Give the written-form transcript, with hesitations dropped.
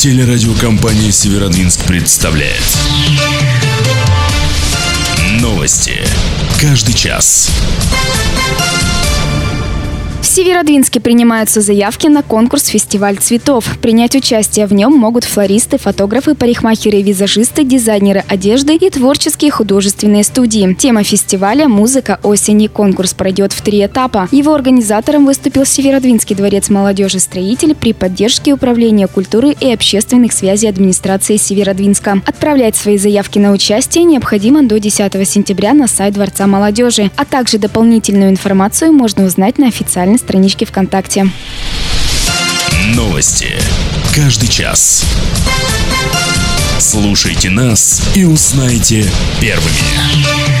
Телерадиокомпания «Северодвинск» представляет новости. Каждый час. В Северодвинске принимаются заявки на конкурс «Фестиваль цветов». Принять участие в нем могут флористы, фотографы, парикмахеры, визажисты, дизайнеры одежды и творческие художественные студии. Тема фестиваля – музыка осени. Конкурс пройдет в 3 этапа. Его организатором выступил Северодвинский дворец молодежи-строитель при поддержке Управления культуры и общественных связей администрации Северодвинска. Отправлять свои заявки на участие необходимо до 10 сентября на сайт Дворца молодежи, а также дополнительную информацию можно узнать на официальной страничке ВКонтакте. Новости. Каждый час. Слушайте нас и узнайте первыми.